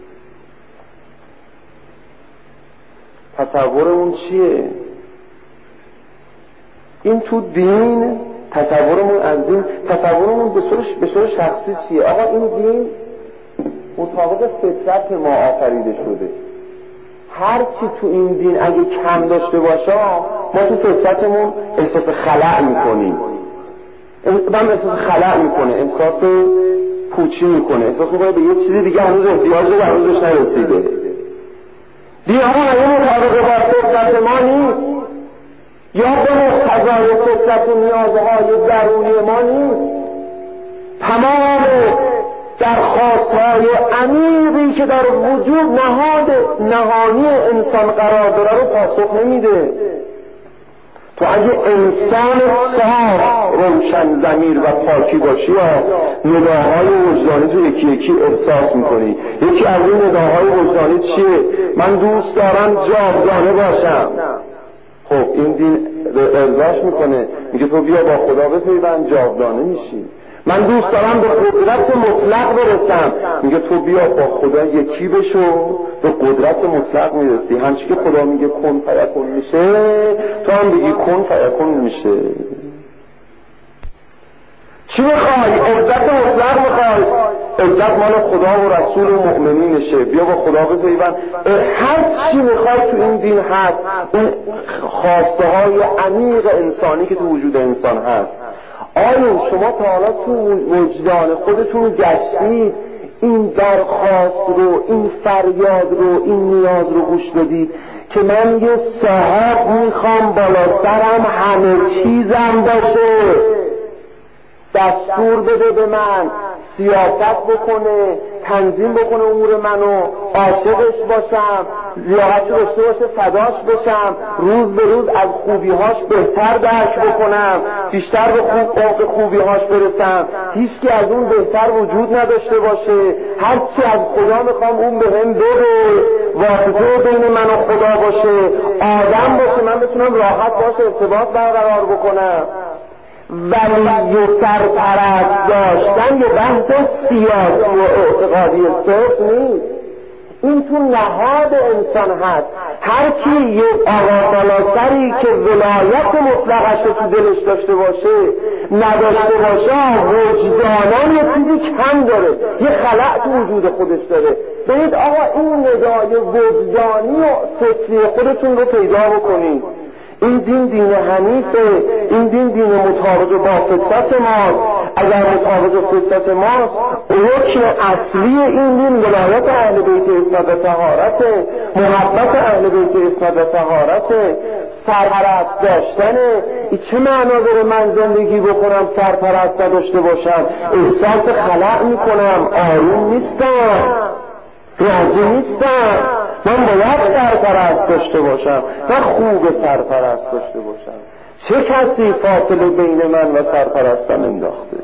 تصورمون چیه؟ این تو دین، تصورمون از دین، تصورمون به صورت شخصی چیه؟ آقا این دین مطابق فطرت ما آفریده شده. هر چی تو این دین اگه کم داشته باشه ما تو فطرتمون احساس خلأ میکنیم. من احساس خلأ میکنه، احساس پوچی میکنه، احساس میکنه به یه چیزی دیگه هنوز احتیاج داره، هنوزش نرسیده. دیگه اون اگه مطابق با فطرت ما نیست یا به مقتضای فطرت و نیازهای درونی ما نیست، تمام درخواست‌های عمیقی که در وجود نهاد نهانی انسان قرار داره رو پاسخ نمیده. تو اگه انسان صاف، روشن ضمیر و پاکی باشی یا نداهای وجدانی تو یکی یکی احساس میکنی. یکی از این نداهای وجدانی چیه؟ من دوست دارم جاودانه باشم. خب این دین ارضاش میکنه، میگه تو بیا با خدا بپیوند، جاودانه میشی. من دوست دارم به قدرت مطلق برسم، میگه تو بیا با خدا یکی بشو، به قدرت مطلق میرسی. همچی که خدا میگه کن فیکون میشه، تو هم بگی کن فیکون میشه. چی میخوای؟ عزت مطلق میخوای؟ عزت مال خدا و رسول و مؤمنینشه، بیا با خدا بپیوند. هر چی میخوای تو این دین هست، اون خواسته های عمیق انسانی که تو وجود انسان هست. آیا شما تا حالا تو وجدان خودتون گشتید این درخواست رو، این فریاد رو، این نیاز رو گوش بدید که من یه صاحب میخوام بالا سرم همه چیزم باشه، دستور بده به من، سیاست بکنه، تنظیم بکنه امور منو، عاشقش باشم، لیاقت داشته باشه، فداش بشم، روز به روز از خوبیهاش بهتر درک بکنم، بیشتر به خوب خوبیهاش برسم، هیچ کی از اون بهتر وجود نداشته باشه، هر چی از خدا میخوام اون به هم بده، واسطه بین من و خدا باشه، آدم باشه، من بتونم راحت باشه ارتباط برقرار بکنم. ولی و سرپرست داشتن یه بحث سیاسی و اعتقادی صرف نیست، این تو نهاد انسان هست. هر کی یه آقا بالاتری که ولایت مطلقش رو تو دلش داشته باشه نداشته باشه، وجدانان یه چیزی کم داره، یه خلأ تو وجود خودش داره. ببینید آقا این ندای وجدانی و فطری خودتون رو پیدا بکنید. این دین دین حنیفه، این دین دین مطابق با فطرت ماست. اگر مطابق فطرت ماست، حکم اصلی این دین ولایت اهل بیت اسمت و طهارته، محبت اهل بیت اسمت و طهارته، سرپرست داشتنه. این چه معنا داره من زندگی بکنم سرپرست نداشته باشم؟ احساس خلأ میکنم، آروم نیستم، راضی نیستم. من باید سرپرست داشته باشم، من خوب سرپرست داشته باشم. چه کسی فاصله بین من و سرپرستم انداخته؟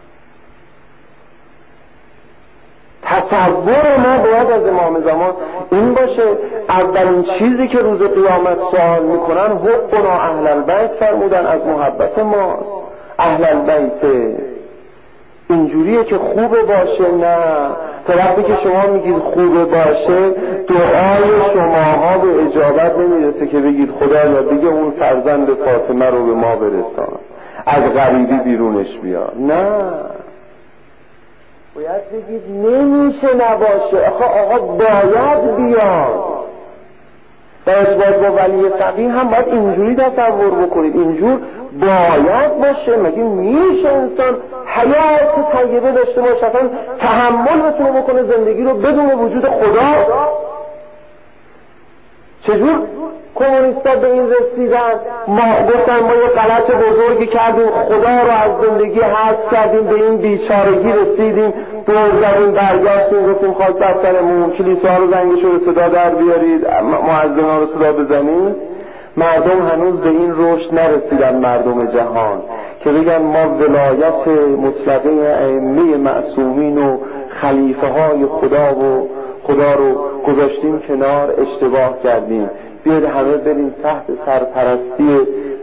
تصور ما باید از امام زمان این باشه. اولین چیزی که روز قیامت سوال میکنن حبنا اهل البیت فرمودن، از محبت ماست. اهل البیت اینجوریه که خوبه باشه؟ نه، تا وقتی که شما میگید خوبه باشه، دعای شماها به اجابت نمیرسه که بگید خدایا دیگه اون فرزند فاطمه رو به ما برسان، از غریبی بیرونش بیار. نه، باید بگید نمیشه نباشه، آقا آقا باید بیاد. در ارتباط با ولی فقیه هم باید اینجوری تصور بکنید، اینجور باید باشه. مگه میشه انسان حیات طیبه داشته باشه، اصلا تحمل بتونه بکنه زندگی رو بدون وجود خدا؟ چجور کمونیستا به این رسیدن، ما گفتن ما یه غلط بزرگی کردیم، خدا رو از زندگی حذف کردیم، به این بیچارگی رسیدیم، دور زدیم برگشتیم گفتیم خواست از سرمون کلیسا رو زنگش رو صدا در بیارید، مؤذنا رو صدا بزنید. مردم هنوز به این رشد نرسیدن، مردم جهان، که بگن ما ولایت مطلقه ائمه معصومین و خلیفه های خدا و خدا رو گذاشتیم کنار، اشتباه کردیم، بیاید همه بریم تحت سرپرستی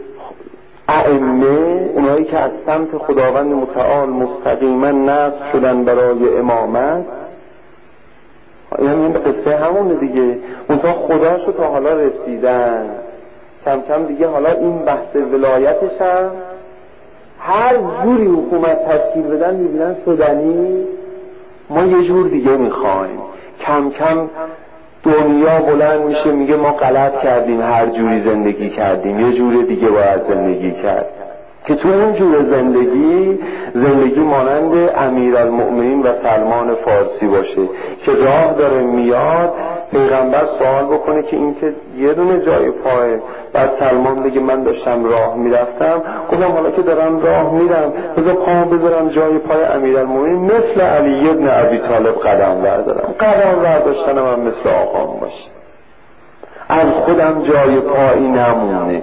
ائمه، اونایی که از سمت خداوند متعال مستقیما نصب شدن برای امامت. این هم این قصه همونه دیگه، اونتا خداشو تا حالا رسیدن، کم کم دیگه حالا این بحث ولایتش هم هر جوری حکومت تشکیل بدن میبینن شدنی، ما یه جور دیگه میخوایم. کم کم دنیا بلند میشه میگه ما غلط کردیم، هر جوری زندگی کردیم، یه جور دیگه باید زندگی کرد، که تو اون جور زندگی زندگی مانند امیرالمؤمنین و سلمان فارسی باشه که راه داره میاد، پیغمبر سوال بکنه که این که یه دونه جای پای، بعد سلمان بگه من داشتم راه میرفتم، گفتم حالا که دارم راه میرم بذار پامو بذارم جای پای امیرالمؤمنین، مثل علی ابن ابی طالب قدم بردارم، قدم برداشتنم هم مثل آقام باشه، از خودم جای پایی نمونه.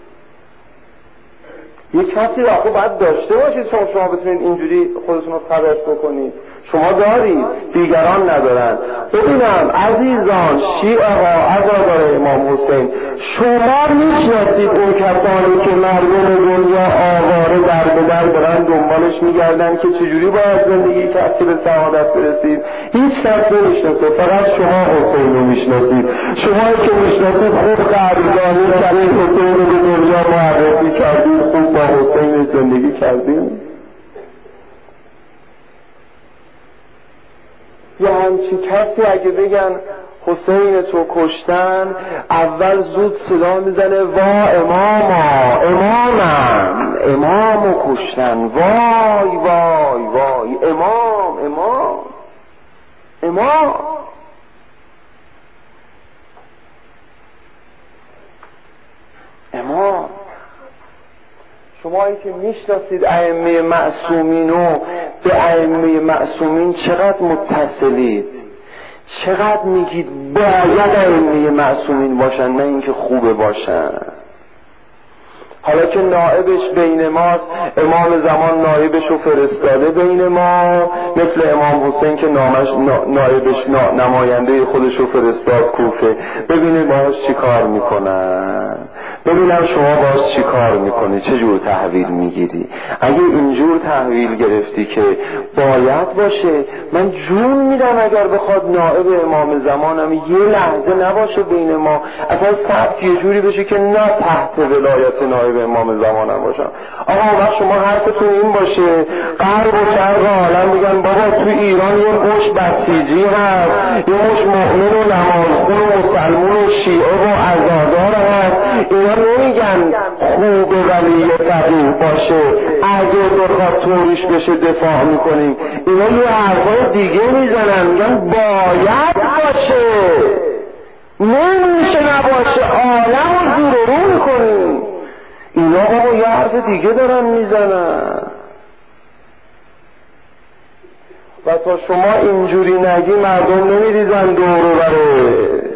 یه کسی را خب باید داشته باشید شما شما بتونید اینجوری خودتون رو خلاص بکنید، شما دارید دیگران ندارن. ببینم عزیزان، شیعه ها، عزادار امام حسین، شما میشناسید اون کسانی که مردم دنیا آواره در به در دارن دنبالش میگردن که چجوری باید زندگی کسی به سعادت برسید؟ هیچ کس نمیشناسه، فقط شما حسین رو میشناسید. شما که میشناسید خوب قدردانی کردید، حسین رو به دنیا معرفی کردید، خوب با حسین زندگی کردید. یا همچی کسی اگه بگن حسین تو کشتن، اول زود صدا میزنه وا اماما، امامم، امامو کشتن، وای وای وای، امام امام امام. امام شمایی که میشناسید ائمه معصومین و به ائمه معصومین چقدر متصلید، چقدر میگید باید ائمه معصومین باشن، نه اینکه خوبه باشن. حالا که نائبش بین ماست، امام زمان نائبش رو فرستاده بین ما، مثل امام حسین که نامش نائبش نماینده خودش رو فرستاد کوفه، ببینه باهاش چی کار میکنن، ببینم شما باهاش چی کار میکنی، چه جور تحویل میگیری. اگه اینجور تحویل گرفتی که باید باشه، من جون میدم اگر بخواد نائب امام زمانم یه لحظه نباشه بین ما، اصلا سبک یه جوری بشه که نه تحت ولایت نائب امام زمانم باشم. آقا وقت شما حرفتون این باشه، غرب و شرق عالم میگن بابا تو ایران یه مش بسیجی هست، یه مش مؤمن و نمازخون و مسلمون و شیعه و عزادار هست، اینا نمیگن خوب ولی فقیه باشه اگه بخواد طوریش بشه دفاع میکنیم، اینا یه حرفای دیگه میزنن، میگن باید باشه، نمیشه نباشه، عالم رو زیر و رو میکنیم. اینا بابا یه حرف دیگه دارن میزنن. و تا شما اینجوری نگی مردم نمیریزن دور و بره.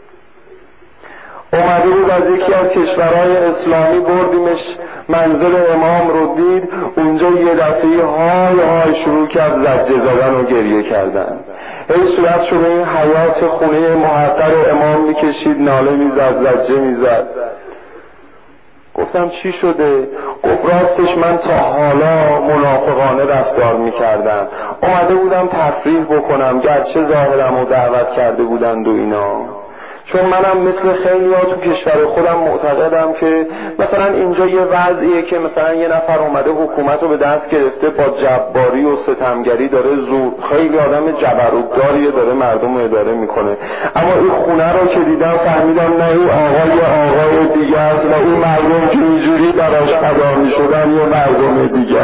اومده بود از یکی از کشورهای اسلامی، بردیمش منزل امام رو دید، اونجا یه دفعه های های شروع کرد زجه زدن و گریه کردن، هی صورت شده این حیات خونه محقر امام میکشید، ناله میزد، زجه میزد. گفتم چی شده؟ گفت راستش من تا حالا منافقانه رفتار میکردم، اومده بودم تفریح بکنم، گرچه ظاهرم رو دعوت کرده بودند و اینا، چون منم مثل خیلی ها تو کشور خودم معتقدم که مثلا اینجا یه وضعیه که مثلا یه نفر اومده حکومت رو به دست گرفته، با جباری و ستمگری داره زور، خیلی آدم جبروتداریه، داره مردم رو اداره میکنه، اما این خونه رو که دیدم فهمیدم نه این آقای آقای دیگه است، نه این مردم که اینجوری براش فدا میشدن یه مردم دیگه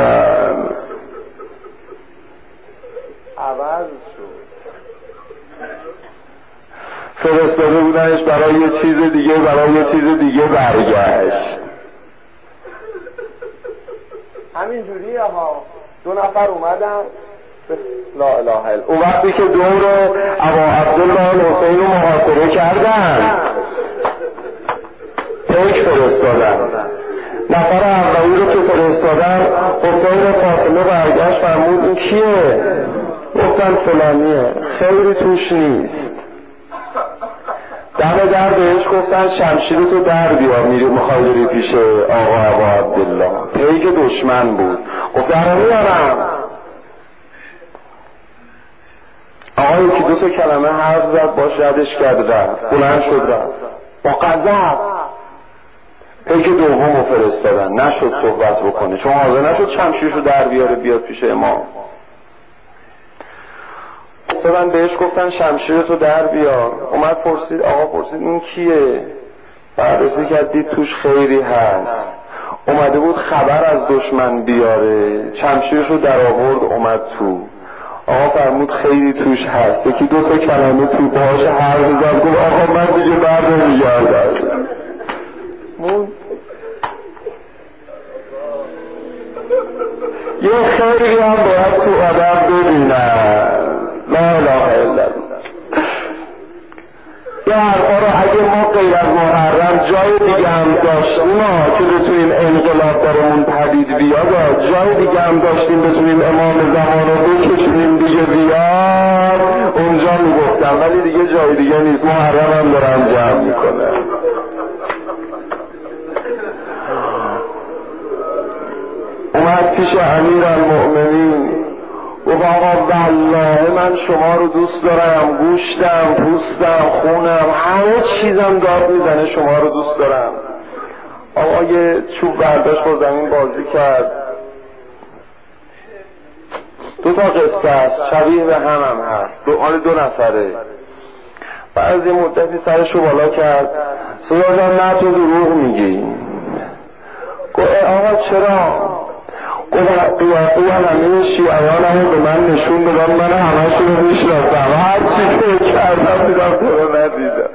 عوض شد. فرستاده بودنش برای یه چیز دیگه، برای یه چیز دیگه برگشت. همین جوریه ها. دو نفر اومدن لا اله الا اون وقتی که دور ابا عبدالله الحسین رو محاصره کردن پیک فرستادن. نفر اولی رو که فرستادن حسین فاطمه برگشت فرمود این کیه؟ گفتن فلانیه. خیلی توش نیست. دم در بهش گفتن شمشیرتو در بیار میری میخوای بری پیش آقا ابا عبدالله. پیک دشمن بود. گفت در میارم. آقا یکی دو تا کلمه حرف زد باش ردش کرد رفت. بلند شد رفت با غضب. پیک دوم رو فرستادن نشد صحبت بکنه چون حاضر نشد شمشیرشو در بیاره بیاد پیش امام. فرستادن بهش گفتن شمشیرتو در بیار. اومد پرسید آقا پرسید این کیه؟ بررسی کرد دید توش خیری هست. اومده بود خبر از دشمن بیاره. شمشیرشو در آورد اومد تو. آقا فرمود خیلی توش هست. یکی دو تا کلمه تو باهاش حرف زد گفت آقا من دیگه بر نمیگردم. مون یه خیلی هم باید تو آدم ببینن. لا اله الا الله. یه حرفا رو اگه ما غیر از محرم جای دیگه هم داشتیم که بتونیم انقلاب برامون پدید بیاد، جای دیگه هم داشتیم بتونیم امام زمان رو بکشونیم دیگه بیاد اونجا میگفتم، ولی دیگه جای دیگه نیست. محرم هم دارن جمع میکنه. اومد پیش امیر المؤمنین و آقا والله من شما رو دوست دارم، گوشتم، پوستم، خونم، همه چیزم داد میزنه شما رو دوست دارم. آقا یه چوب برداشت با زمین بازی کرد. دو تا قصه هست شبیه به هم هم هست، دو آن دو نفره. بعد یه مدتی سرشو بالا کرد صدا جان نه تو دروغ میگی. گفت آقا چرا؟ گفت قیافه همه شیعیان همه به من نشون بدن من همه شو رو میشناسم، هر چی که کردم دیدم تو رو ندیدم.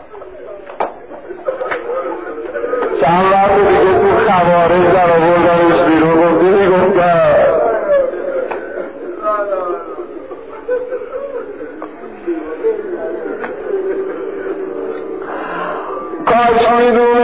چند وقت دیگه تو خوارج در آوردنش بیرون گفتی میگفتم کاش میدونی